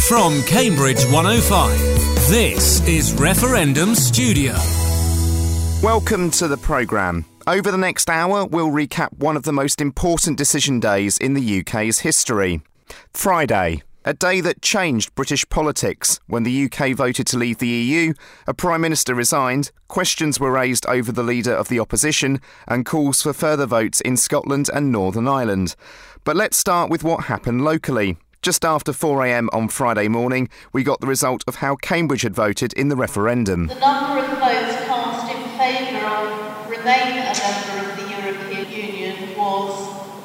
From Cambridge 105, this is Referendum Studio. Welcome to the programme. Over the next hour, we'll recap one of the most important decision days in the UK's history. Friday, a day that changed British politics. When the UK voted to leave the EU, a Prime Minister resigned, questions were raised over the leader of the opposition, and calls for further votes in Scotland and Northern Ireland. But let's start with what happened locally. Just after 4 a.m. on Friday morning, we got the result of how Cambridge had voted in the referendum. The number of votes cast in favour of remain a member of the European Union was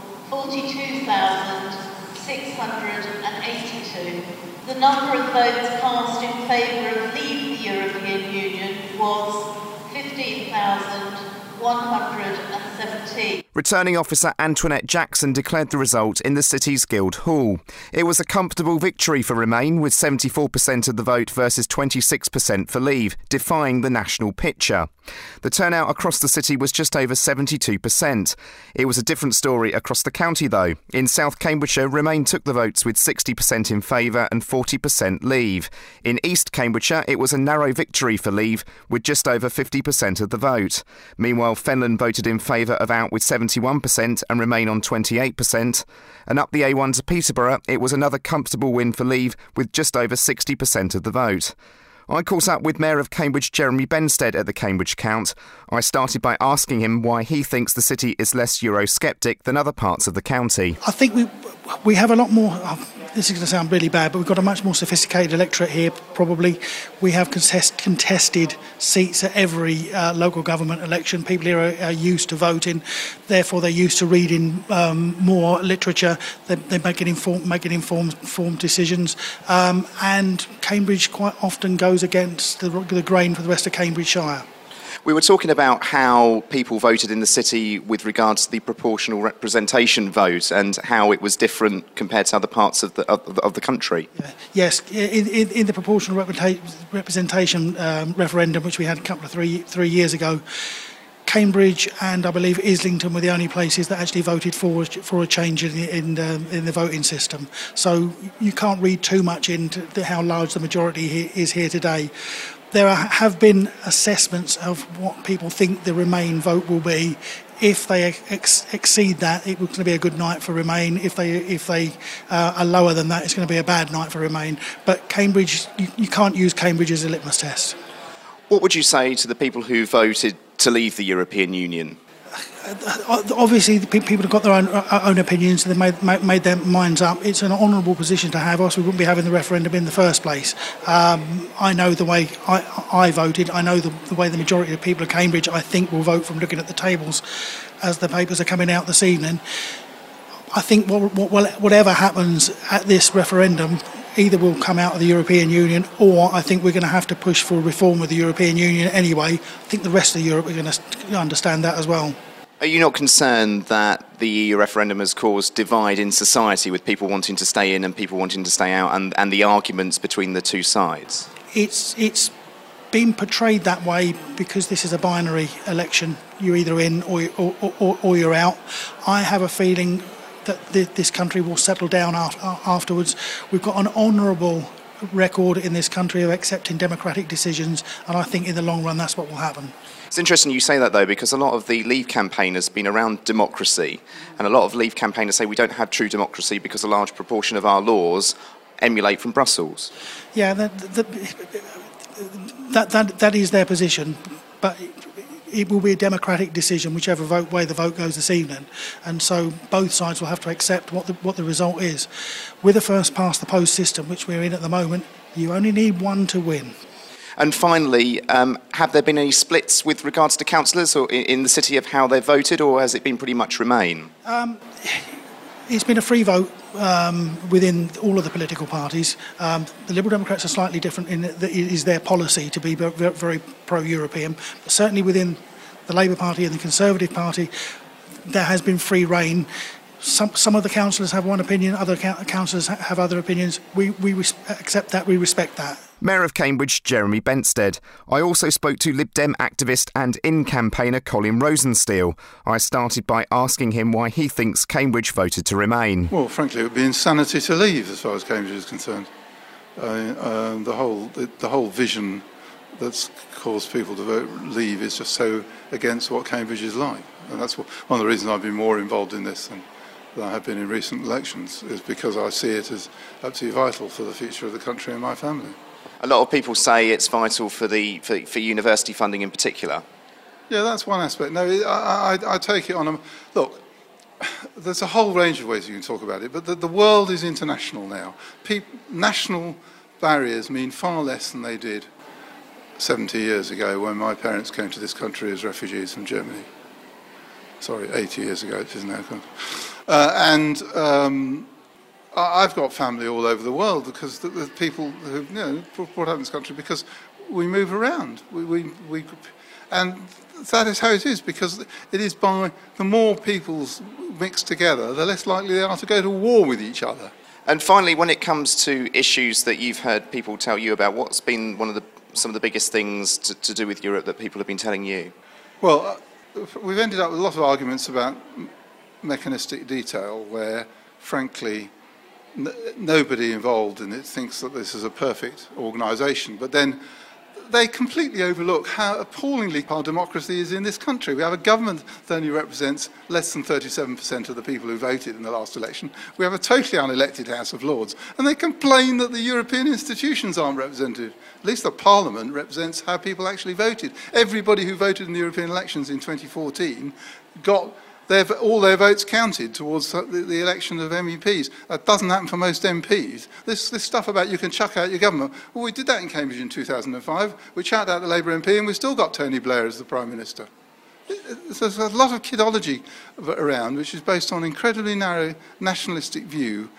42,682. The number of votes cast in favour of leave the European Union was 15,117. Returning officer Antoinette Jackson declared the result in the city's Guildhall. It was a comfortable victory for Remain, with 74% of the vote versus 26% for Leave, defying the national picture. The turnout across the city was just over 72%. It was a different story across the county, though. In South Cambridgeshire, Remain took the votes with 60% in favour and 40% Leave. In East Cambridgeshire, it was a narrow victory for Leave, with just over 50% of the vote. Meanwhile, Fenland voted in favour of Out with 71% and Remain on 28%. And up the A1 to Peterborough, it was another comfortable win for Leave, with just over 60% of the vote. I caught up with Mayor of Cambridge Jeremy Benstead at the Cambridge Count. I started by asking him why he thinks the city is less Eurosceptic than other parts of the county. I think we have a lot more, this is going to sound really bad, but we've got a much more sophisticated electorate here, probably. We have contested seats at every local government election. People here are used to voting, therefore they're used to reading more literature. They're making informed decisions. And Cambridge quite often goes against the grain for the rest of Cambridgeshire. We were talking about how people voted in the city with regards to the proportional representation vote and how it was different compared to other parts of the country. Yes, in the proportional representation referendum, which we had a couple of three years ago, Cambridge and I believe Islington were the only places that actually voted for a change in the voting system. So you can't read too much into how large the majority is here today. There have been assessments of what people think the Remain vote will be. If they exceed that, it's going to be a good night for Remain. If they are lower than that, it's going to be a bad night for Remain. But Cambridge, you can't use Cambridge as a litmus test. What would you say to the people who voted to leave the European Union? Obviously, people have got their own opinions, so they made their minds up. It's an honourable position to have, else we wouldn't be having the referendum in the first place. I know the way I voted. I know the way the majority of people of Cambridge, I think, will vote from looking at the tables as the papers are coming out this evening. I think whatever happens at this referendum, either we'll come out of the European Union, or I think we're going to have to push for reform of the European Union anyway. I think the rest of Europe are going to understand that as well. Are you not concerned that the EU referendum has caused divide in society, with people wanting to stay in and people wanting to stay out, and the arguments between the two sides? It's been portrayed that way because this is a binary election. You're either in or you're out. I have a feeling that this country will settle down afterwards. We've got an honourable record in this country of accepting democratic decisions, and I think in the long run that's what will happen. It's interesting you say that, though, because a lot of the Leave campaign has been around democracy, and a lot of Leave campaigners say we don't have true democracy because a large proportion of our laws emulate from Brussels. Yeah, that is their position, but it will be a democratic decision whichever way the vote goes this evening, and so both sides will have to accept what the result is. With a first past the post system, which we're in at the moment, you only need one to win. And finally, have there been any splits with regards to councillors or in the city of how they've voted, or has it been pretty much Remain? It's been a free vote within all of the political parties. The Liberal Democrats are slightly different in that it is their policy to be very pro-European. But certainly within the Labour Party and the Conservative Party, there has been free rein. Some of the councillors have one opinion, other councillors have other opinions. We accept that, we respect that. Mayor of Cambridge, Jeremy Benstead. I also spoke to Lib Dem activist and in-campaigner Colin Rosensteel. I started by asking him why he thinks Cambridge voted to Remain. Well, frankly, it would be insanity to leave as far as Cambridge is concerned. The whole vision that's caused people to vote Leave is just so against what Cambridge is like. And that's one of the reasons I've been more involved in this than I have been in recent elections, is because I see it as absolutely vital for the future of the country and my family. A lot of people say it's vital for university funding in particular. Yeah, that's one aspect. No, I take it on look, there's a whole range of ways you can talk about it, but the world is international now. National barriers mean far less than they did 70 years ago when my parents came to this country as refugees from Germany. Sorry, 80 years ago it is now. I've got family all over the world because the people who've brought up in this country, because we move around. And that is how it is, because it is by the more peoples mix together, the less likely they are to go to war with each other. And finally, when it comes to issues that you've heard people tell you about, what's been some of the biggest things to do with Europe that people have been telling you? Well, we've ended up with a lot of arguments about mechanistic detail where, frankly, nobody involved in it thinks that this is a perfect organisation. But then they completely overlook how appallingly our democracy is in this country. We have a government that only represents less than 37% of the people who voted in the last election. We have a totally unelected House of Lords. And they complain that the European institutions aren't represented. At least the Parliament represents how people actually voted. Everybody who voted in the European elections in 2014 got all their votes counted towards the election of MEPs. That doesn't happen for most MPs. This stuff about you can chuck out your government, well, we did that in Cambridge in 2005. We chucked out the Labour MP and we've still got Tony Blair as the Prime Minister. There's a lot of kidology around which is based on incredibly narrow nationalistic view,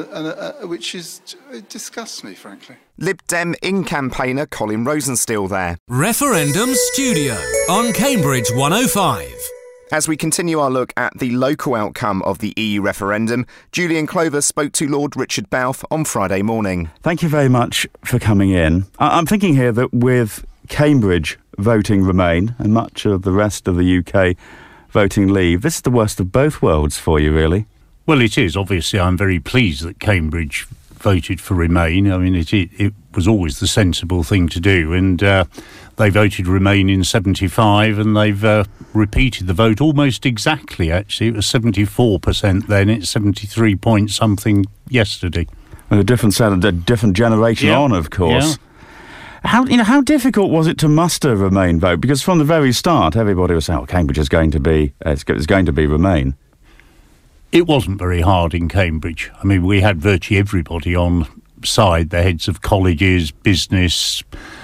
which it disgusts me, frankly. Lib Dem in-campaigner Colin Rosenstiel there. Referendum Studio on Cambridge 105. As we continue our look at the local outcome of the EU referendum, Julian Clover spoke to Lord Richard Balfe on Friday morning. Thank you very much for coming in. I'm thinking here that with Cambridge voting Remain and much of the rest of the UK voting Leave, this is the worst of both worlds for you, really. Well, it is. Obviously, I'm very pleased that Cambridge voted for Remain. I mean, it was always the sensible thing to do, and they voted Remain in 75, and they've repeated the vote almost exactly, actually. It was 74% then, it's 73 point something yesterday. And a different generation on, of course. Yeah. How difficult was it to muster Remain vote? Because from the very start, everybody was saying, Cambridge is going to be Remain. It wasn't very hard in Cambridge. I mean, we had virtually everybody on side, the heads of colleges, business,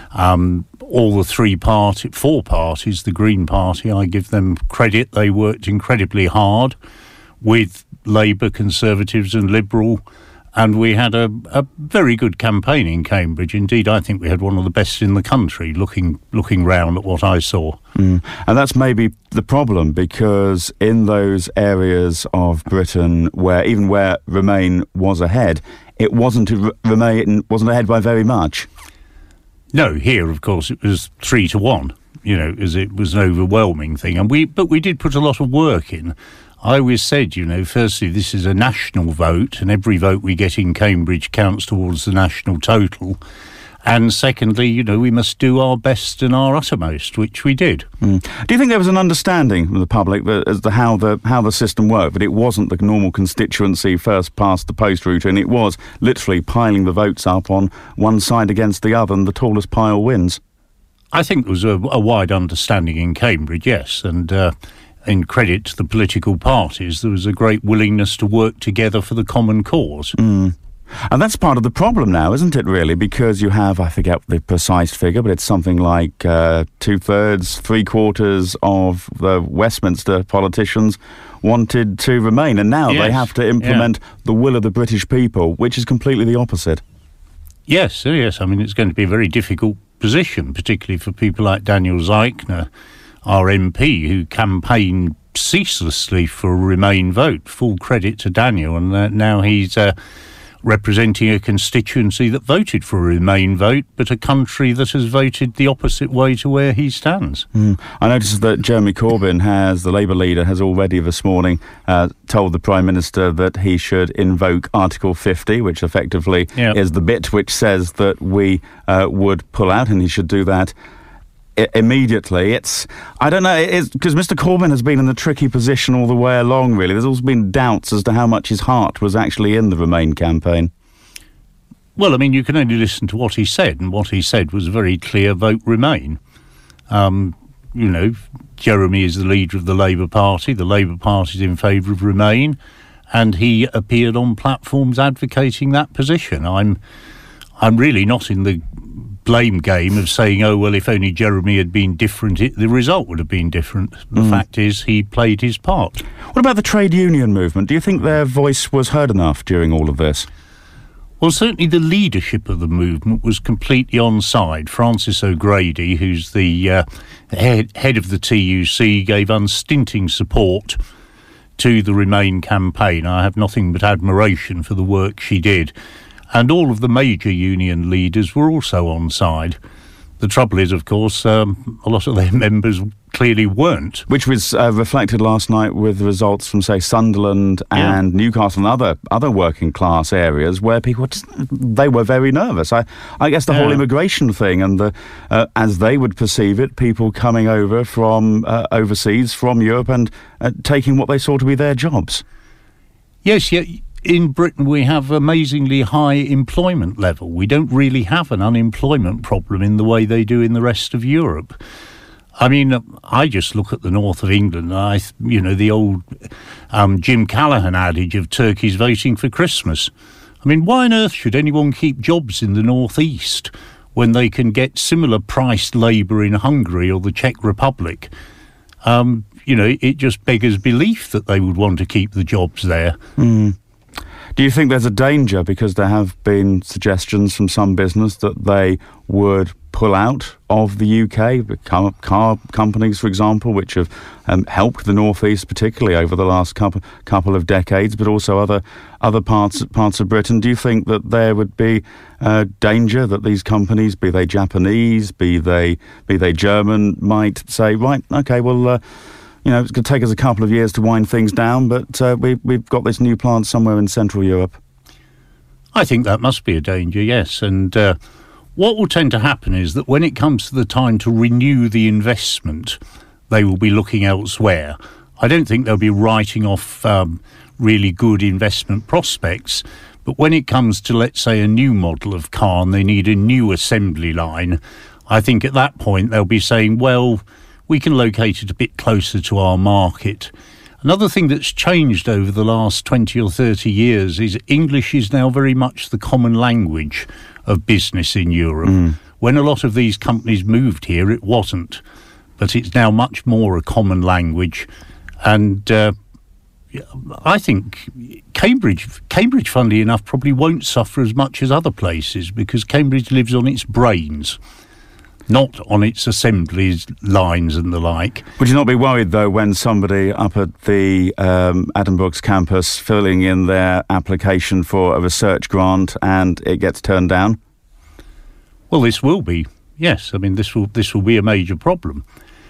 all the four parties, the Green Party, I give them credit. They worked incredibly hard with Labour, Conservatives and Liberal, and we had a very good campaign in Cambridge. Indeed, I think we had one of the best in the country, looking round at what I saw. And that's maybe the problem, because in those areas of Britain where Remain was ahead, Remain wasn't ahead by very much. No, here, of course, it was 3-1, as it was an overwhelming thing. But we did put a lot of work in. I always said, firstly, this is a national vote, and every vote we get in Cambridge counts towards the national total. And secondly, we must do our best and our uttermost, which we did. Do you think there was an understanding from the public as to how the system worked, that it wasn't the normal constituency first past the post route, and it was literally piling the votes up on one side against the other, and the tallest pile wins? I think there was a wide understanding in Cambridge, yes, and in credit to the political parties, there was a great willingness to work together for the common cause. And that's part of the problem now, isn't it, really? Because you have, I forget the precise figure, but it's something like 2/3, 3/4 of the Westminster politicians wanted to remain. And now they have to implement the will of the British people, which is completely the opposite. Yes. I mean, it's going to be a very difficult position, particularly for people like Daniel Zeichner, our MP, who campaigned ceaselessly for a Remain vote. Full credit to Daniel. And now he's representing a constituency that voted for a Remain vote, but a country that has voted the opposite way to where he stands. I noticed that Jeremy Corbyn, the Labour leader, has already this morning told the Prime Minister that he should invoke Article 50, which effectively is the bit which says that we would pull out, and he should do that immediately. I don't know, because Mr Corbyn has been in the tricky position all the way along, really. There's also been doubts as to how much his heart was actually in the Remain campaign. Well, I mean, you can only listen to what he said, and what he said was a very clear vote Remain. Jeremy is the leader of the Labour Party. The Labour Party is in favour of Remain, and he appeared on platforms advocating that position. I'm really not in the blame game of saying, oh, well, if only Jeremy had been different, the result would have been different. The fact is he played his part. What about the trade union movement? Do you think their voice was heard enough during all of this? Well, certainly the leadership of the movement was completely on side. Francis O'Grady, who's the head of the TUC, gave unstinting support to the Remain campaign. I have nothing but admiration for the work she did. And all of the major union leaders were also on side. The trouble is, of course, a lot of their members clearly weren't. Which was reflected last night with the results from, say, Sunderland and Newcastle and other working class areas where people they were very nervous. I guess the whole immigration thing and as they would perceive it, people coming over from overseas, from Europe, and taking what they saw to be their jobs. Yes, in Britain we have amazingly high employment level. We don't really have an unemployment problem in the way they do in the rest of Europe. I mean, I just look at the north of England, the old Jim Callaghan adage of turkeys voting for Christmas. I mean, why on earth should anyone keep jobs in the northeast when they can get similar priced labour in Hungary or the Czech Republic? It just beggars belief that they would want to keep the jobs there. Do you think there's a danger, because there have been suggestions from some business that they would pull out of the UK, car companies, for example, which have helped the North East, particularly over the last couple of decades, but also other parts of Britain? Do you think that there would be danger that these companies, be they Japanese, be they German, might say, right, okay, well, it's going to take us a couple of years to wind things down, but we've got this new plant somewhere in Central Europe? I think that must be a danger, yes. And what will tend to happen is that when it comes to the time to renew the investment, they will be looking elsewhere. I don't think they'll be writing off really good investment prospects, but when it comes to, let's say, a new model of car and they need a new assembly line, I think at that point they'll be saying, well, we can locate it a bit closer to our market. Another thing that's changed over the last 20 or 30 years is English is now very much the common language of business in Europe. When a lot of these companies moved here, it wasn't. But it's now much more a common language. And I think Cambridge, funnily enough, probably won't suffer as much as other places, because Cambridge lives on its brains, not on its assemblies lines and the like. Would you not be worried, though, when somebody up at the Addenbrooke's campus filling in their application for a research grant and it gets turned down? Well, this will be, yes. I mean, this will be a major problem.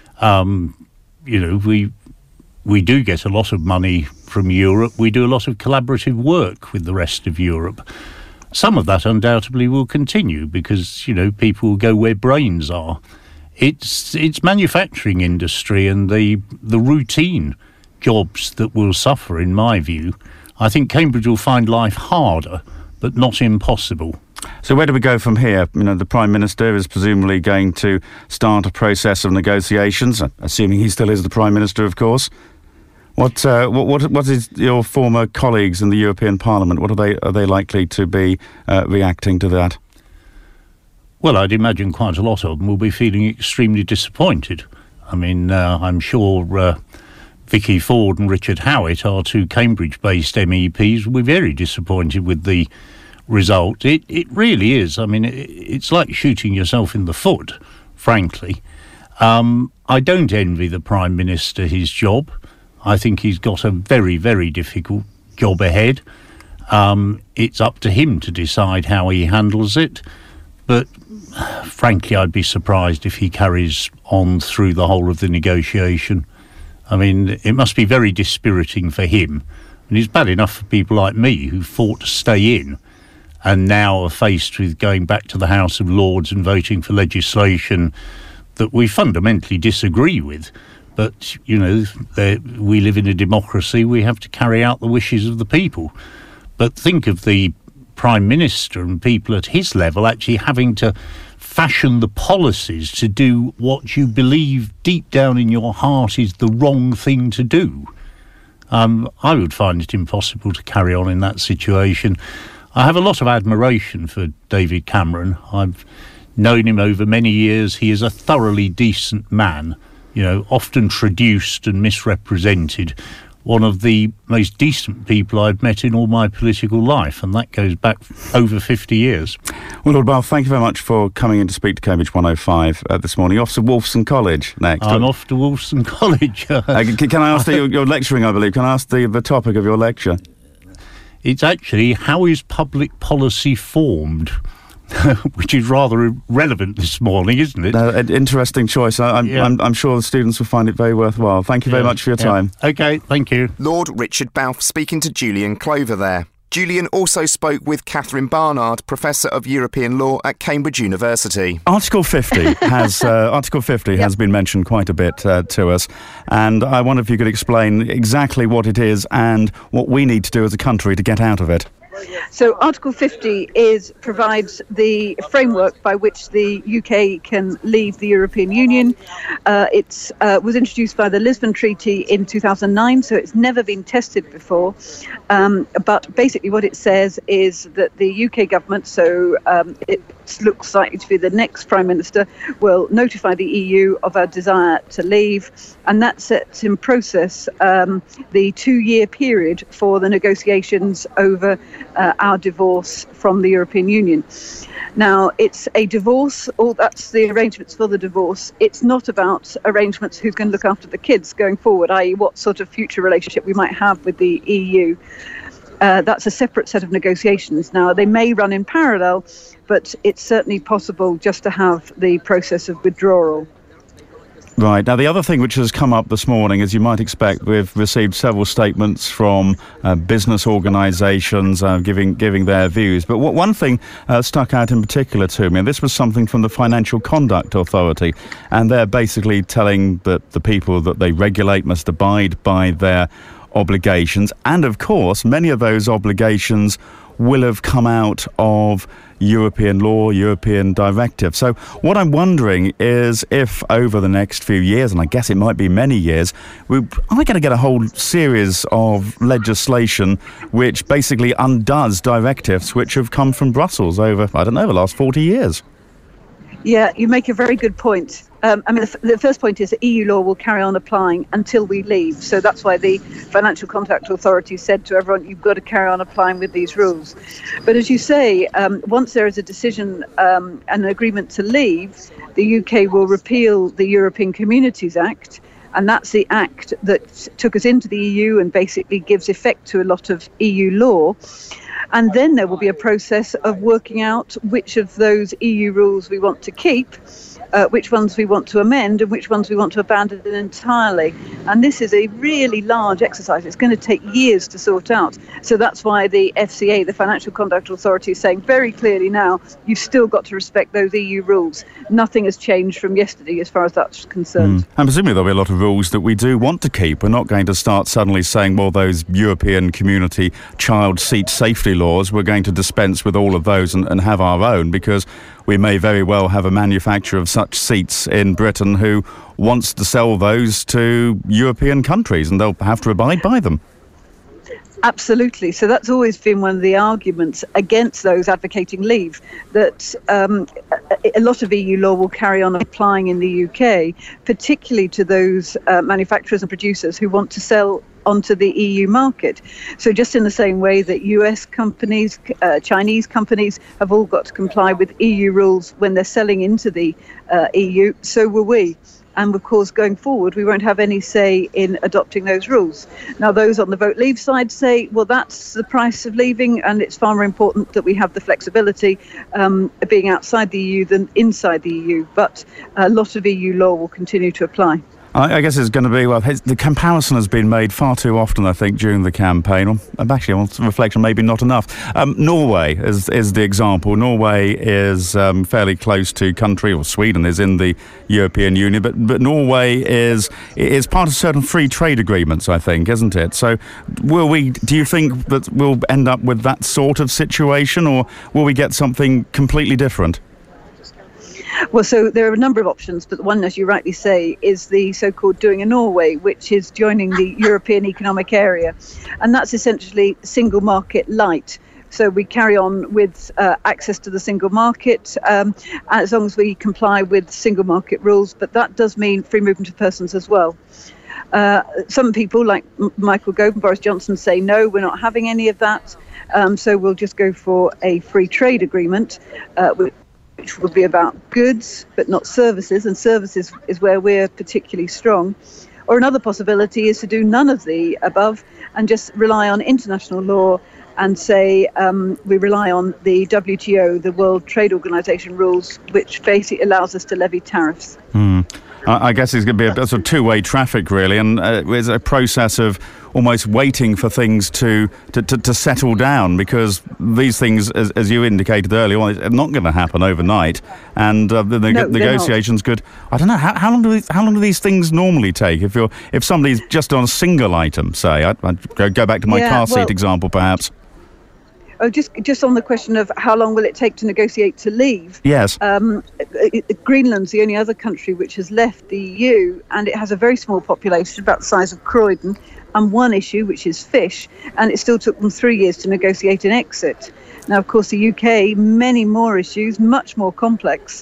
We do get a lot of money from Europe. We do a lot of collaborative work with the rest of Europe. Some of that undoubtedly will continue because, people will go where brains are. It's manufacturing industry and the routine jobs that will suffer, in my view. I think Cambridge will find life harder, but not impossible. So where do we go from here? The Prime Minister is presumably going to start a process of negotiations, assuming he still is the Prime Minister, of course. What is your former colleagues in the European Parliament? What are they likely to be reacting to that? Well, I'd imagine quite a lot of them will be feeling extremely disappointed. I mean, I'm sure Vicky Ford and Richard Howitt, our two Cambridge-based MEPs, will be very disappointed with the result. It really is. I mean, it's like shooting yourself in the foot, frankly. I don't envy the Prime Minister his job. I think he's got a very, very difficult job ahead. It's up to him to decide how he handles it. But frankly, I'd be surprised if he carries on through the whole of the negotiation. I mean, it must be very dispiriting for him. And it's bad enough for people like me who fought to stay in and now are faced with going back to the House of Lords and voting for legislation that we fundamentally disagree with. But, you know, we live in a democracy. We have to carry out the wishes of the people. But think of the Prime Minister and people at his level actually having to fashion the policies to do what you believe deep down in your heart is the wrong thing to do. I would find it impossible to carry on in that situation. I have a lot of admiration for David Cameron. I've known him over many years. He is a thoroughly decent man, you know, often traduced and misrepresented. One of the most decent people I've met in all my political life, and that goes back over 50 years. Well, Lord Bath, thank you very much for coming in to speak to Cambridge 105 this morning. You're off to Wolfson College next. I'm off to Wolfson College. Can I ask you're lecturing, I believe. Can I ask the topic of your lecture? It's actually, how is public policy formed? Which is rather relevant this morning, isn't it? An interesting choice. I'm sure the students will find it very worthwhile. Thank you very much for your time. OK, thank you. Lord Richard Balfe speaking to Julian Clover there. Julian also spoke with Catherine Barnard, Professor of European Law at Cambridge University. Article 50 has been mentioned quite a bit to us, and I wonder if you could explain exactly what it is and what we need to do as a country to get out of it. So Article 50 provides the framework by which the UK can leave the European Union. It was introduced by the Lisbon Treaty in 2009, so it's never been tested before. But basically what it says is that the UK government, so it looks likely to be the next Prime Minister, will notify the EU of our desire to leave, and that sets in process the 2-year period for the negotiations over our divorce from the European Union. Now, it's a divorce, that's the arrangements for the divorce. It's not about arrangements who's going to look after the kids going forward, i.e. what sort of future relationship we might have with the EU. That's a separate set of negotiations. Now, they may run in parallel, but it's certainly possible just to have the process of withdrawal. Right. Now, the other thing which has come up this morning, as you might expect, we've received several statements from business organisations giving their views. But one thing stuck out in particular to me, and this was something from the Financial Conduct Authority, and they're basically telling that the people that they regulate must abide by their obligations. And, of course, many of those obligations will have come out of European law, European directive. So what I'm wondering is if over the next few years, and I guess it might be many years, are we going to get a whole series of legislation which basically undoes directives which have come from Brussels over, the last 40 years? Yeah, you make a very good point. The first point is that EU law will carry on applying until we leave. So that's why the Financial Conduct Authority said to everyone, you've got to carry on applying with these rules. But as you say, once there is a decision and an agreement to leave, the UK will repeal the European Communities Act. And that's the act that took us into the EU and basically gives effect to a lot of EU law. And then there will be a process of working out which of those EU rules we want to keep, which ones we want to amend, and which ones we want to abandon entirely. And this is a really large exercise. It's going to take years to sort out. So that's why the FCA, the Financial Conduct Authority, is saying very clearly now, you've still got to respect those EU rules. Nothing has changed from yesterday as far as that's concerned. And presumably there'll be a lot of rules that we do want to keep. We're not going to start suddenly saying, well, those European Community child seat safety laws, we're going to dispense with all of those and have our own, because we may very well have a manufacturer of such seats in Britain who wants to sell those to European countries, and they'll have to abide by them. Absolutely. So that's always been one of the arguments against those advocating leave, that a lot of EU law will carry on applying in the UK, particularly to those manufacturers and producers who want to sell onto the EU market. So just in the same way that US companies, Chinese companies have all got to comply with EU rules when they're selling into the EU, so will we. And of course, going forward, we won't have any say in adopting those rules. Now, those on the vote leave side say, well, that's the price of leaving, and it's far more important that we have the flexibility being outside the EU than inside the EU. But a lot of EU law will continue to apply. I guess it's going to be, well, the comparison has been made far too often, I think, during the campaign. Or actually, on reflection, maybe not enough. Norway is the example. Norway is fairly close to country, or Sweden is in the European Union, but Norway is part of certain free trade agreements, I think, isn't it? So do you think that we'll end up with that sort of situation, or will we get something completely different? Well, so there are a number of options, but one, as you rightly say, is the so-called doing a Norway, which is joining the European Economic Area. And that's essentially single market light. So we carry on with access to the single market as long as we comply with single market rules. But that does mean free movement of persons as well. Some people, like Michael Gove and Boris Johnson, say, no, we're not having any of that. So we'll just go for a free trade agreement, which will be about goods but not services, and services is where we're particularly strong. Or another possibility is to do none of the above and just rely on international law and say we rely on the WTO, the World Trade Organization rules, which basically allows us to levy tariffs. I guess it's going to be a sort of two-way traffic, really, and it's a process of almost waiting for things to settle down, because these things, as you indicated earlier on, are not going to happen overnight, and the negotiations could. I don't know how long do these things normally take? If somebody's just on a single item, say, I'd go back to my car seat example, perhaps. Oh, just on the question of how long will it take to negotiate to leave? Yes. Greenland's the only other country which has left the EU, and it has a very small population, about the size of Croydon, and one issue, which is fish, and it still took them 3 years to negotiate an exit. Now, of course, the UK, many more issues, much more complex.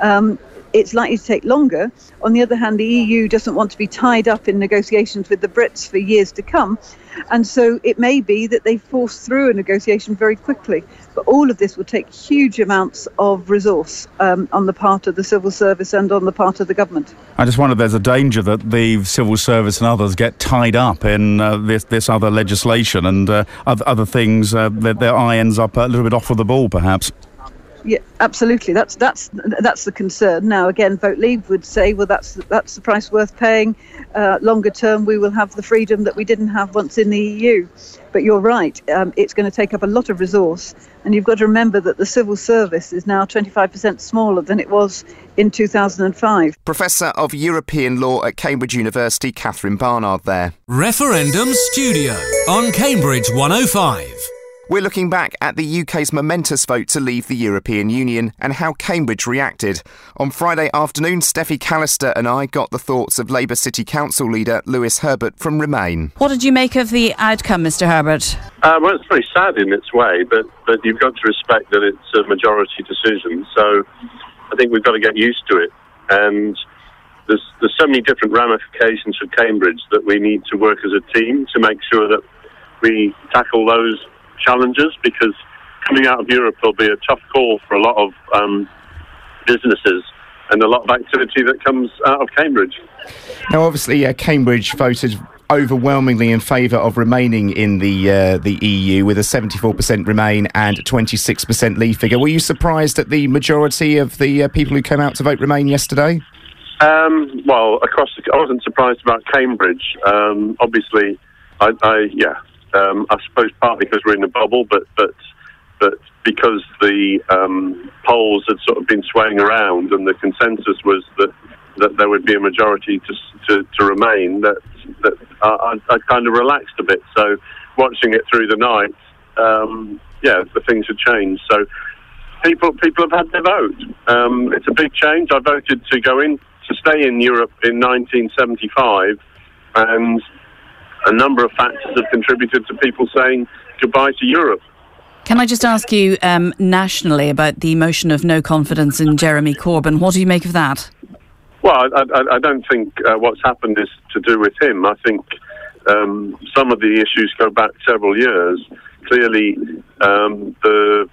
It's likely to take longer. On the other hand, the EU doesn't want to be tied up in negotiations with the Brits for years to come. And so it may be that they force through a negotiation very quickly. But all of this will take huge amounts of resource on the part of the civil service and on the part of the government. I just wonder if there's a danger that the civil service and others get tied up in this other legislation and other things, that their eye ends up a little bit off of the ball, perhaps. Yeah, absolutely. That's the concern. Now, again, Vote Leave would say, well, that's the price worth paying. Longer term, we will have the freedom that we didn't have once in the EU. But you're right. It's going to take up a lot of resource. And you've got to remember that the civil service is now 25% smaller than it was in 2005. Professor of European Law at Cambridge University, Catherine Barnard there. Referendum Studio on Cambridge 105. We're looking back at the UK's momentous vote to leave the European Union and how Cambridge reacted. On Friday afternoon, Steffi Callister and I got the thoughts of Labour City Council leader Lewis Herbert from Remain. What did you make of the outcome, Mr Herbert? Well, it's very sad in its way, but you've got to respect that it's a majority decision, so I think we've got to get used to it. And there's so many different ramifications for Cambridge that we need to work as a team to make sure that we tackle those challenges, because coming out of Europe will be a tough call for a lot of businesses and a lot of activity that comes out of Cambridge. Now, obviously, Cambridge voted overwhelmingly in favour of remaining in the EU, with a 74% Remain and 26% Leave figure. Were you surprised at the majority of the people who came out to vote Remain yesterday? Well, I wasn't surprised about Cambridge. Obviously, I suppose partly because we're in a bubble, but because the polls had sort of been swaying around, and the consensus was that there would be a majority to Remain, that I kind of relaxed a bit. So watching it through the night, the things had changed. So people have had their vote. It's a big change. I voted to stay in Europe in 1975, and a number of factors have contributed to people saying goodbye to Europe. Can I just ask you nationally about the motion of no confidence in Jeremy Corbyn? What do you make of that? Well, I don't think what's happened is to do with him. I think some of the issues go back several years. Clearly, the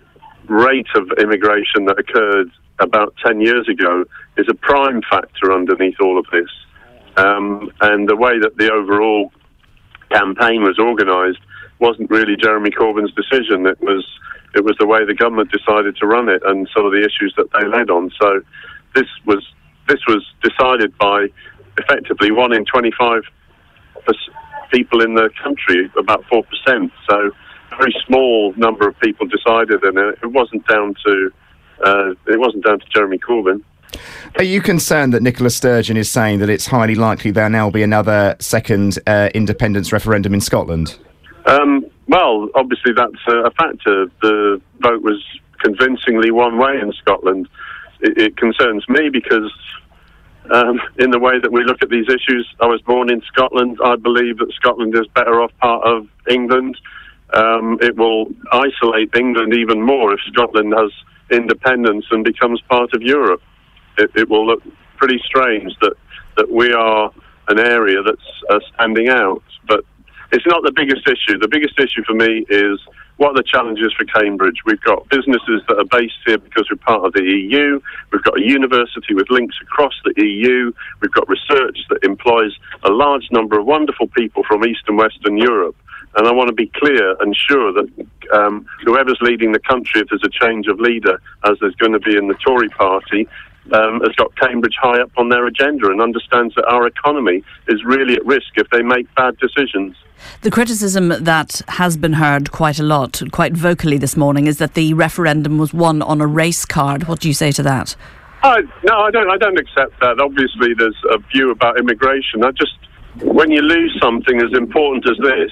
rate of immigration that occurred about 10 years ago is a prime factor underneath all of this. And the way that the overall campaign was organised wasn't really Jeremy Corbyn's decision. It was the way the government decided to run it and some of the issues that they led on. So this was decided by effectively 1 in 25 people in the country, about 4%. So a very small number of people decided, and it wasn't down to Jeremy Corbyn. Are you concerned that Nicola Sturgeon is saying that it's highly likely there'll now be another second independence referendum in Scotland? Well, obviously that's a factor. The vote was convincingly one way in Scotland. It concerns me because in the way that we look at these issues, I was born in Scotland. I believe that Scotland is better off part of England. It will isolate England even more if Scotland has independence and becomes part of Europe. It will look pretty strange that we are an area that's standing out. But it's not the biggest issue. The biggest issue for me is what are the challenges for Cambridge. We've got businesses that are based here because we're part of the EU. We've got a university with links across the EU. We've got research that employs a large number of wonderful people from East and Western Europe. And I want to be clear and sure that whoever's leading the country, if there's a change of leader, as there's going to be in the Tory party, has got Cambridge high up on their agenda and understands that our economy is really at risk if they make bad decisions. The criticism that has been heard quite a lot, quite vocally this morning, is that the referendum was won on a race card. What do you say to that? No, I don't accept that. Obviously, there's a view about immigration. When you lose something as important as this,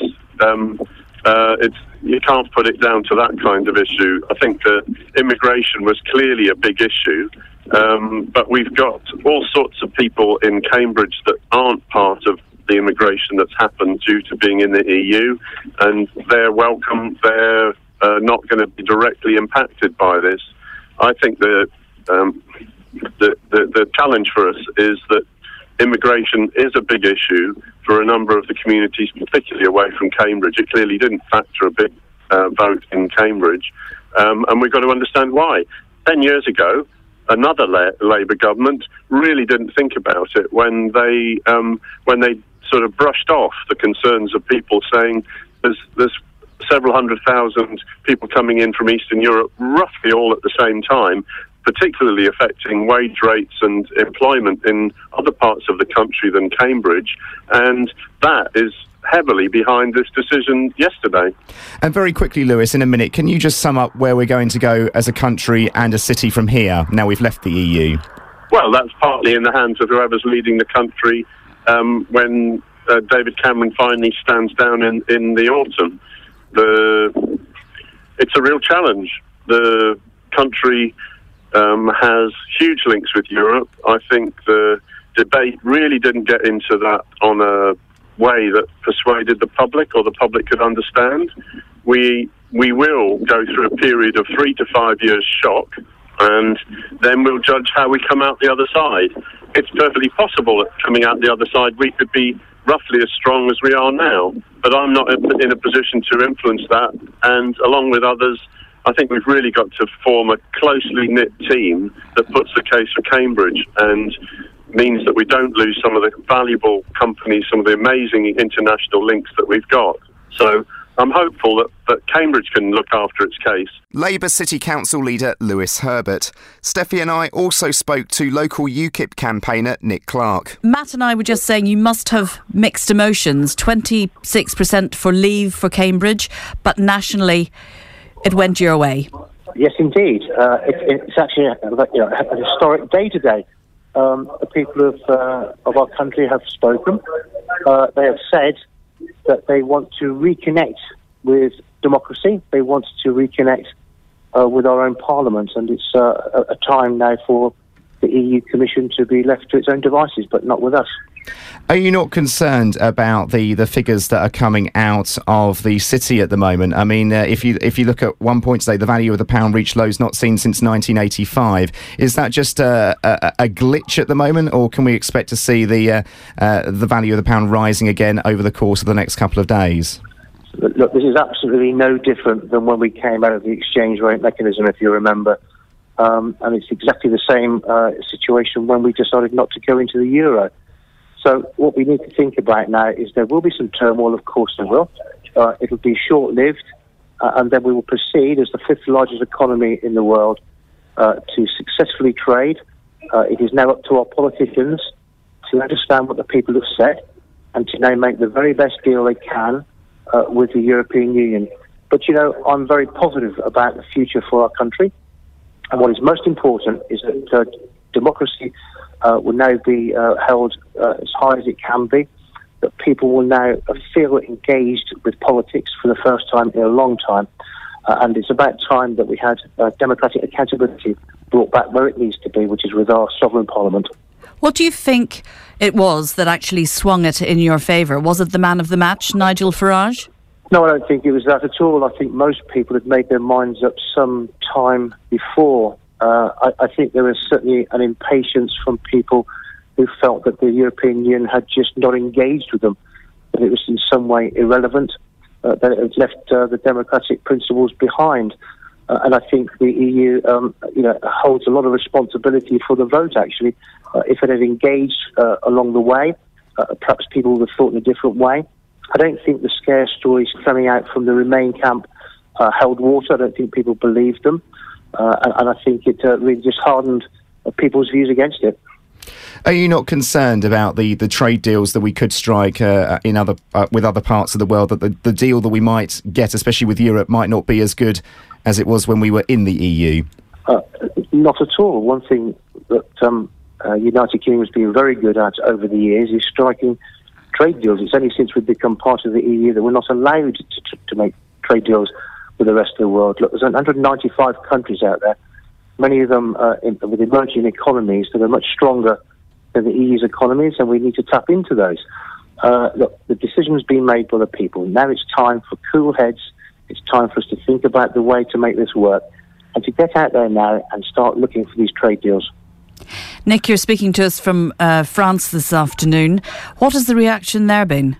you can't put it down to that kind of issue. I think that immigration was clearly a big issue. But we've got all sorts of people in Cambridge that aren't part of the immigration that's happened due to being in the EU, and they're welcome. They're not going to be directly impacted by this. I think the challenge for us is that immigration is a big issue for a number of the communities, particularly away from Cambridge. It clearly didn't factor a big vote in Cambridge, and we've got to understand why. 10 years ago, another Labour government really didn't think about it when they sort of brushed off the concerns of people, saying there's several 100,000 people coming in from Eastern Europe roughly all at the same time, particularly affecting wage rates and employment in other parts of the country than Cambridge, and that is heavily behind this decision yesterday. And very quickly, Lewis, in a minute, can you just sum up where we're going to go as a country and a city from here, now we've left the EU? Well, that's partly in the hands of whoever's leading the country when David Cameron finally stands down in the autumn. It's a real challenge. The country has huge links with Europe. I think the debate really didn't get into that on a way that persuaded the public or the public could understand. We will go through a period of 3 to 5 years shock, and then we'll judge how we come out the other side. It's perfectly possible that coming out the other side we could be roughly as strong as we are now, but I'm not in a position to influence that, and along with others, I think we've really got to form a closely knit team that puts the case for Cambridge and means that we don't lose some of the valuable companies, some of the amazing international links that we've got. So I'm hopeful that Cambridge can look after its case. Labour City Council leader Lewis Herbert. Steffi and I also spoke to local UKIP campaigner Nick Clark. Matt and I were just saying you must have mixed emotions. 26% for Leave for Cambridge, but nationally it went your way. Yes, indeed. It's actually a historic day today. The people of our country have spoken. They have said that they want to reconnect with democracy. They want to reconnect with our own parliament, and it's a time now for the EU Commission to be left to its own devices, but not with us. Are you not concerned about the figures that are coming out of the city at the moment? I mean, if you look at one point today, the value of the pound reached lows not seen since 1985. Is that just a glitch at the moment, or can we expect to see the value of the pound rising again over the course of the next couple of days? Look, this is absolutely no different than when we came out of the exchange rate mechanism, if you remember. And it's exactly the same situation when we decided not to go into the euro. So what we need to think about now is there will be some turmoil, of course there will. It'll be short-lived, and then we will proceed as the fifth largest economy in the world to successfully trade. It is now up to our politicians to understand what the people have said and to now make the very best deal they can with the European Union. But, I'm very positive about the future for our country. And what is most important is that democracy will now be held as high as it can be, that people will now feel engaged with politics for the first time in a long time. And it's about time that we had democratic accountability brought back where it needs to be, which is with our sovereign parliament. What do you think it was that actually swung it in your favour? Was it the man of the match, Nigel Farage? No, I don't think it was that at all. I think most people had made their minds up some time before. I think there was certainly an impatience from people who felt that the European Union had just not engaged with them, that it was in some way irrelevant, that it had left the democratic principles behind. And I think the EU, holds a lot of responsibility for the vote, actually. If it had engaged along the way, perhaps people would have thought in a different way. I don't think the scare stories coming out from the Remain camp held water. I don't think people believed them. And I think it really just hardened people's views against it. Are you not concerned about the trade deals that we could strike in with other parts of the world, that the deal that we might get, especially with Europe, might not be as good as it was when we were in the EU? Not at all. One thing that United Kingdom has been very good at over the years is striking trade deals. It's only since we've become part of the EU that we're not allowed to make trade deals with the rest of the world. Look, there's 195 countries out there, many of them with emerging economies that are much stronger than the EU's economies, and we need to tap into those. Look, the decision's been made by the people. Now it's time for cool heads. It's time for us to think about the way to make this work and to get out there now and start looking for these trade deals. Nick, you're speaking to us from France this afternoon. What has the reaction there been?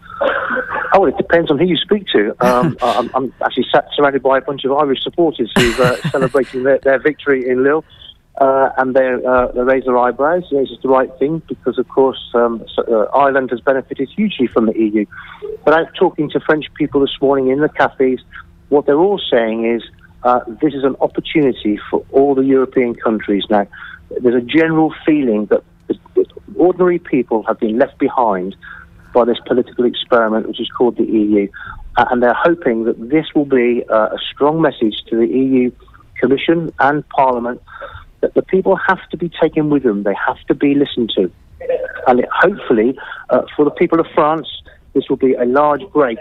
Oh, it depends on who you speak to. I'm actually surrounded by a bunch of Irish supporters who've celebrating their victory in Lille, and they raise their eyebrows. Yes, it's the right thing because, of course, Ireland has benefited hugely from the EU. But I'm talking to French people this morning in the cafes. What they're all saying is this is an opportunity for all the European countries now. There's a general feeling that ordinary people have been left behind by this political experiment which is called the EU. And they're hoping that this will be a strong message to the EU Commission and Parliament that the people have to be taken with them. They have to be listened to. And hopefully, for the people of France, this will be a large break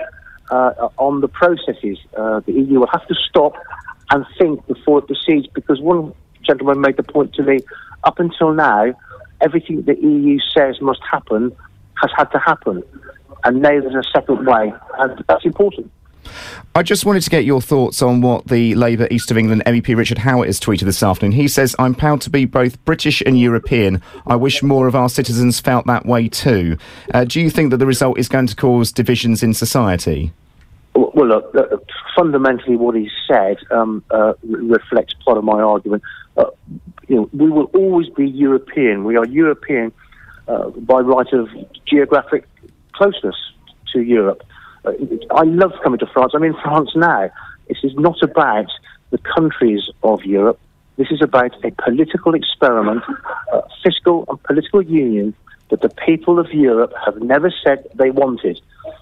on the processes. The EU will have to stop and think before it proceeds, because one gentleman made the point to me, up until now, everything the EU says must happen has had to happen. And now there's a second way, and that's important. I just wanted to get your thoughts on what the Labour East of England MEP Richard Howitt has tweeted this afternoon. He says, "I'm proud to be both British and European. I wish more of our citizens felt that way too." Do you think that the result is going to cause divisions in society? Well, look, fundamentally what he said reflects part of my argument. We will always be European. We are European by right of geographic closeness to Europe. I love coming to France. I'm in France now. This is not about the countries of Europe. This is about a political experiment, fiscal and political union that the people of Europe have never said they wanted.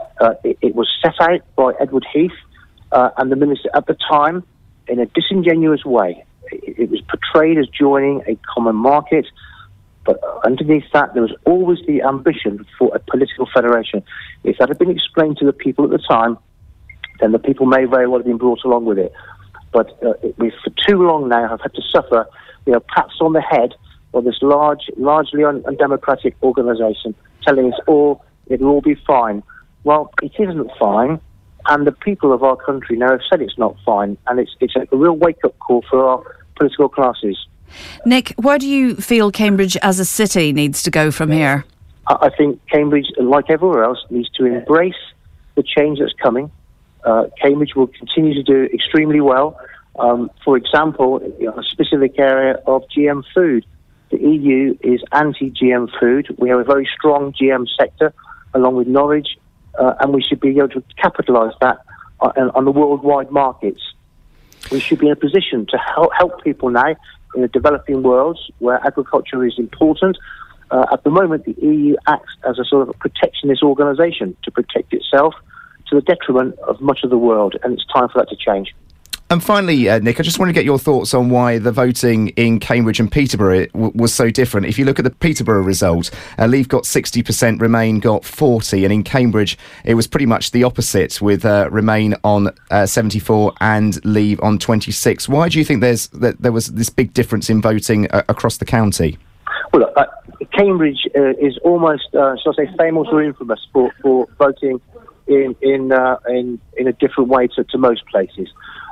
It was set out by Edward Heath and the minister at the time in a disingenuous way. It was portrayed as joining a common market, but underneath that there was always the ambition for a political federation. If that had been explained to the people at the time, then the people may very well have been brought along with it. But we, for too long now, have had to suffer, pats on the head by this largely undemocratic organisation telling us it'll all be fine. Well, it isn't fine, and the people of our country now have said it's not fine, and it's a real wake-up call for our political classes. Nick, where do you feel Cambridge as a city needs to go from here? I think Cambridge, like everywhere else, needs to embrace the change that's coming. Cambridge will continue to do extremely well. For example, a specific area of GM food. The EU is anti-GM food. We have a very strong GM sector, along with Norwich, and we should be able to capitalise that on the worldwide markets. We should be in a position to help people now in the developing worlds where agriculture is important. At the moment, the EU acts as a sort of a protectionist organisation to protect itself to the detriment of much of the world, and it's time for that to change. And finally, Nick, I just want to get your thoughts on why the voting in Cambridge and Peterborough was so different. If you look at the Peterborough result, Leave got 60%, Remain got 40%, and in Cambridge it was pretty much the opposite, with Remain on 74% and Leave on 26%. Why do you think there was this big difference in voting across the county? Well, Cambridge is almost, shall I say, famous or infamous for voting in a different way to most places.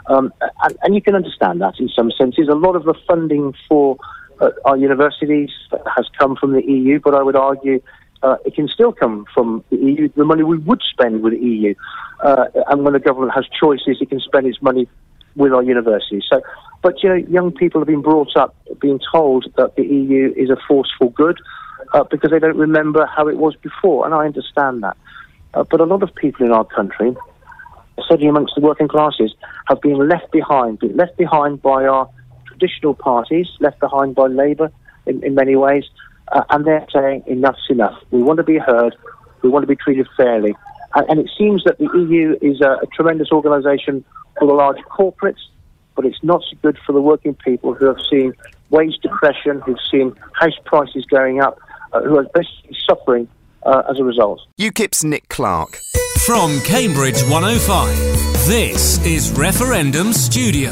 And you can understand that in some senses. A lot of the funding for our universities has come from the EU, but I would argue it can still come from the EU, the money we would spend with the EU. And when the government has choices, it can spend its money with our universities. But young people have been brought up being told that the EU is a force for good because they don't remember how it was before, and I understand that. But a lot of people in our country, certainly amongst the working classes, have been left behind by our traditional parties, left behind by Labour in many ways, and they're saying enough's enough. We want to be heard, we want to be treated fairly. And it seems that the EU is a tremendous organisation for the large corporates, but it's not so good for the working people who have seen wage depression, who've seen house prices going up, who are basically suffering as a result. UKIP's Nick Clark. From Cambridge 105, this is Referendum Studio.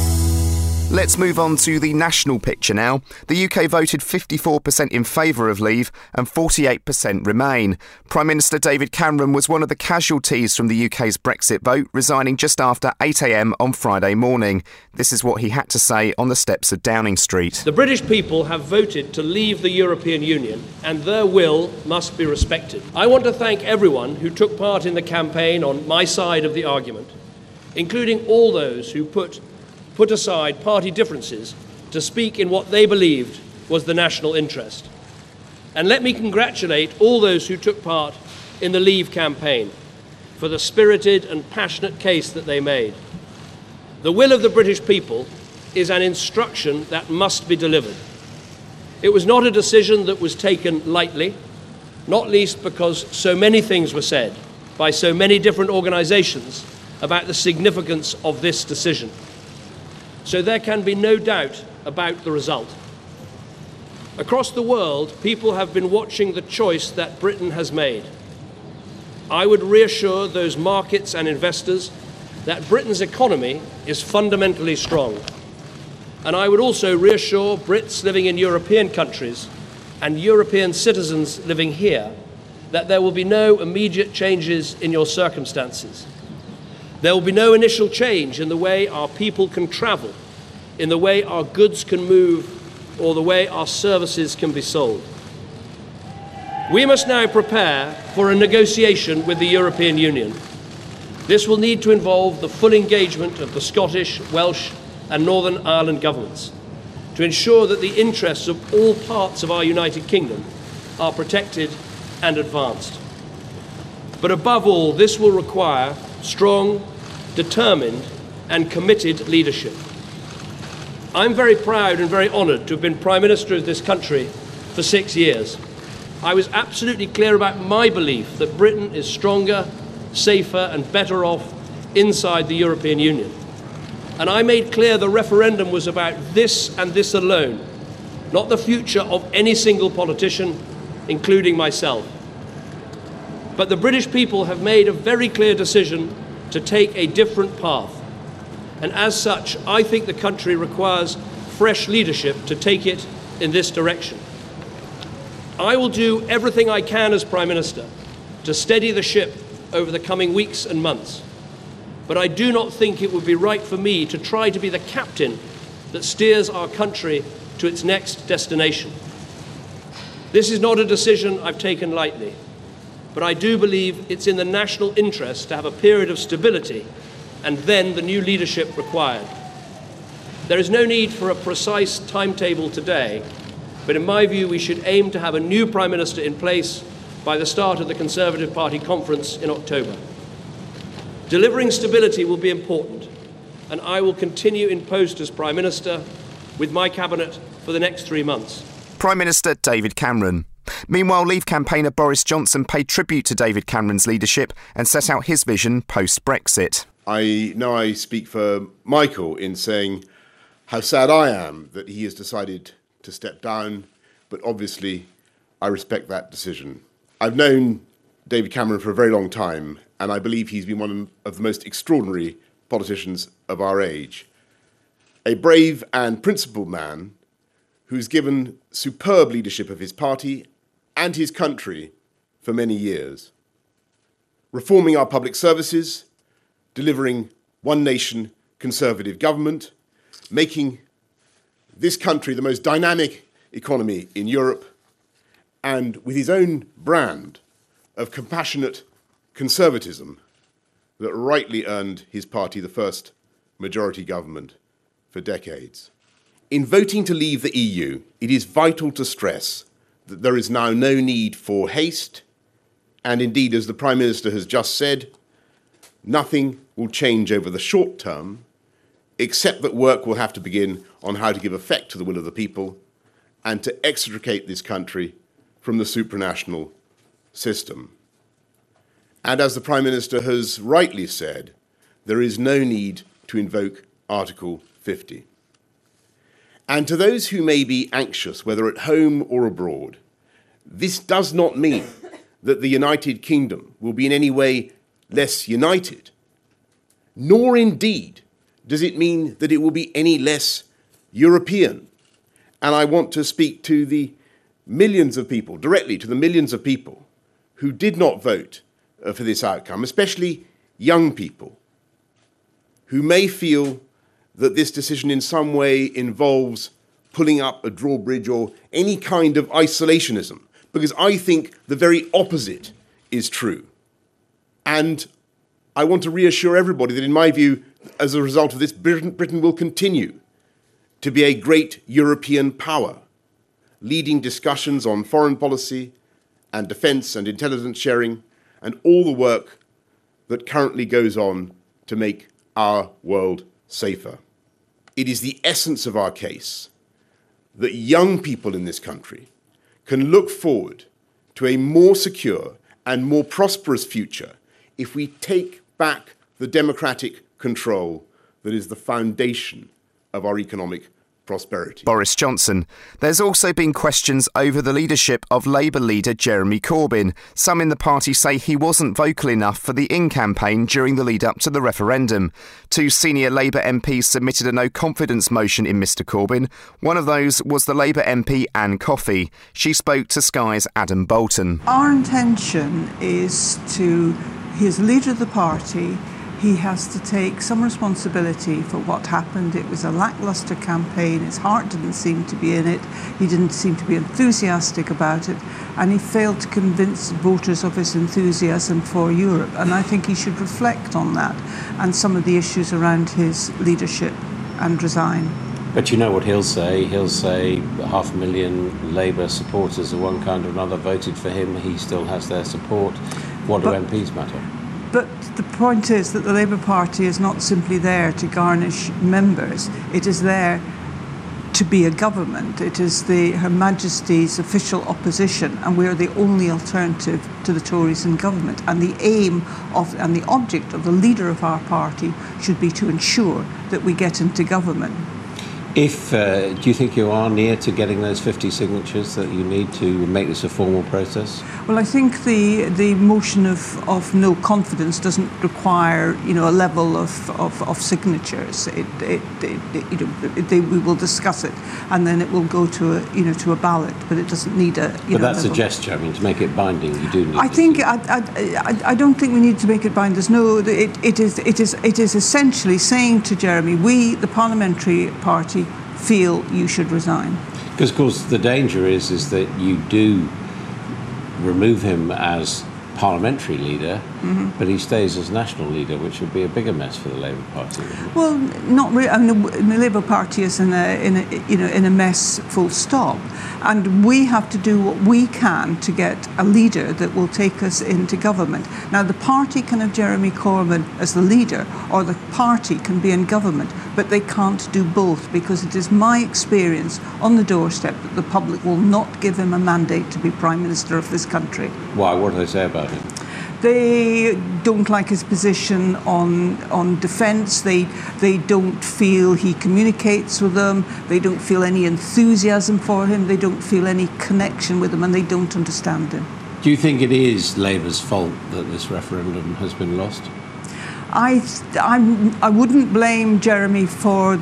Let's move on to the national picture now. The UK voted 54% in favour of Leave and 48% Remain. Prime Minister David Cameron was one of the casualties from the UK's Brexit vote, resigning just after 8 a.m. on Friday morning. This is what he had to say on the steps of Downing Street. The British people have voted to leave the European Union, and their will must be respected. I want to thank everyone who took part in the campaign on my side of the argument, including all those who put aside party differences to speak in what they believed was the national interest. And let me congratulate all those who took part in the Leave campaign for the spirited and passionate case that they made. The will of the British people is an instruction that must be delivered. It was not a decision that was taken lightly, not least because so many things were said by so many different organisations about the significance of this decision. So there can be no doubt about the result. Across the world, people have been watching the choice that Britain has made. I would reassure those markets and investors that Britain's economy is fundamentally strong. And I would also reassure Brits living in European countries and European citizens living here that there will be no immediate changes in your circumstances. There will be no initial change in the way our people can travel, in the way our goods can move, or the way our services can be sold. We must now prepare for a negotiation with the European Union. This will need to involve the full engagement of the Scottish, Welsh, and Northern Ireland governments to ensure that the interests of all parts of our United Kingdom are protected and advanced. But above all, this will require strong, determined and committed leadership. I'm very proud and very honoured to have been Prime Minister of this country for 6 years. I was absolutely clear about my belief that Britain is stronger, safer and better off inside the European Union. And I made clear the referendum was about this and this alone, not the future of any single politician, including myself. But the British people have made a very clear decision to take a different path. And as such, I think the country requires fresh leadership to take it in this direction. I will do everything I can as Prime Minister to steady the ship over the coming weeks and months. But I do not think it would be right for me to try to be the captain that steers our country to its next destination. This is not a decision I've taken lightly. but I do believe it's in the national interest to have a period of stability and then the new leadership required. There is no need for a precise timetable today, but in my view we should aim to have a new Prime Minister in place by the start of the Conservative Party conference in October. Delivering stability will be important, and I will continue in post as Prime Minister with my Cabinet for the next 3 months. Prime Minister David Cameron. Meanwhile, Leave campaigner Boris Johnson paid tribute to David Cameron's leadership and set out his vision post-Brexit. I know I speak for Michael in saying how sad I am that he has decided to step down, but obviously I respect that decision. I've known David Cameron for a very long time, and I believe he's been one of the most extraordinary politicians of our age. A brave and principled man who's given superb leadership of his party and his country for many years, reforming our public services, delivering one nation conservative government, making this country the most dynamic economy in Europe, and with his own brand of compassionate conservatism that rightly earned his party the first majority government for decades. In voting to leave the EU, it is vital to stress that there is now no need for haste, and indeed, as the Prime Minister has just said, nothing will change over the short term, except that work will have to begin on how to give effect to the will of the people and to extricate this country from the supranational system. And as the Prime Minister has rightly said, there is no need to invoke Article 50. And to those who may be anxious, whether at home or abroad, this does not mean that the United Kingdom will be in any way less united, nor indeed does it mean that it will be any less European. And I want to speak to the millions of people, directly to the millions of people who did not vote for this outcome, especially young people who may feel that this decision in some way involves pulling up a drawbridge or any kind of isolationism, because I think the very opposite is true. And I want to reassure everybody that, in my view, as a result of this, Britain will continue to be a great European power, leading discussions on foreign policy and defence and intelligence sharing and all the work that currently goes on to make our world safer. It is the essence of our case that young people in this country can look forward to a more secure and more prosperous future if we take back the democratic control that is the foundation of our economic prosperity. Boris Johnson. There's also been questions over the leadership of Labour leader Jeremy Corbyn. Some in the party say he wasn't vocal enough for the In campaign during the lead up to the referendum. 2 senior Labour MPs submitted a no-confidence motion in Mr Corbyn. One of those was the Labour MP Anne Coffey. She spoke to Sky's Adam Bolton. Our intention is to, he is leader of the party. He has to take some responsibility for what happened. It was a lacklustre campaign. His heart didn't seem to be in it. He didn't seem to be enthusiastic about it. And he failed to convince voters of his enthusiasm for Europe. And I think he should reflect on that and some of the issues around his leadership and resign. But you know what he'll say? He'll say 500,000 Labour supporters of one kind or another voted for him. He still has their support. What do MPs matter? But the point is that the Labour Party is not simply there to garnish members. It is there to be a government. It is Her Majesty's official opposition, and we are the only alternative to the Tories in government. And the aim of and the object of the leader of our party should be to ensure that we get into government. Do you think you are near to getting those 50 signatures that you need to make this a formal process? Well, I think the motion of no confidence doesn't require, a level of signatures. We will discuss it, and then it will go to a ballot. But it doesn't need a. But that's a gesture. I mean, to make it binding, you do need. I don't think we need to make it binding. There's no. It is essentially saying to Jeremy, we, the parliamentary party, feel you should resign. Because, of course, the danger is that you do remove him as parliamentary leader, but he stays as national leader, which would be a bigger mess for the Labour Party. Well, not really. I mean, the Labour Party is in a mess, full stop, and we have to do what we can to get a leader that will take us into government. Now, the party can have Jeremy Corbyn as the leader, or the party can be in government, but they can't do both, because it is my experience on the doorstep that the public will not give him a mandate to be Prime Minister of this country. Why? What do they say about him? They don't like his position on defence. They don't feel he communicates with them. They don't feel any enthusiasm for him. They don't feel any connection with him, and they don't understand him. Do you think it is Labour's fault that this referendum has been lost? I wouldn't blame Jeremy for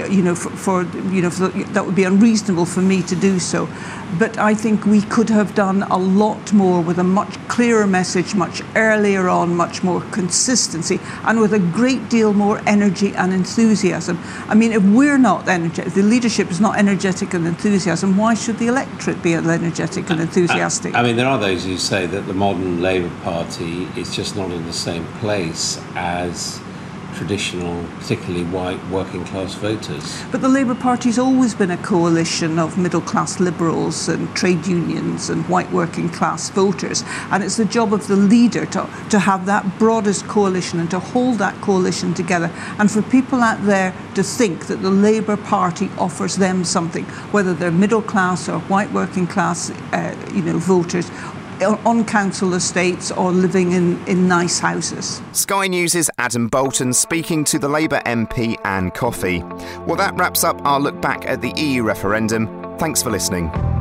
that would be unreasonable for me to do so. But I think we could have done a lot more with a much clearer message, much earlier on, much more consistency, and with a great deal more energy and enthusiasm. I mean, if we're not energetic, the leadership is not energetic and enthusiasm, why should the electorate be energetic and enthusiastic? I mean, there are those who say that the modern Labour Party is just not in the same place as traditional, particularly white working class voters. But the Labour Party's always been a coalition of middle class liberals and trade unions and white working class voters, and it's the job of the leader to have that broadest coalition and to hold that coalition together, and for people out there to think that the Labour Party offers them something, whether they're middle class or white working class voters, on council estates or living in nice houses. Sky News' Adam Bolton speaking to the Labour MP Anne Coffey. Well, that wraps up our look back at the EU referendum. Thanks for listening.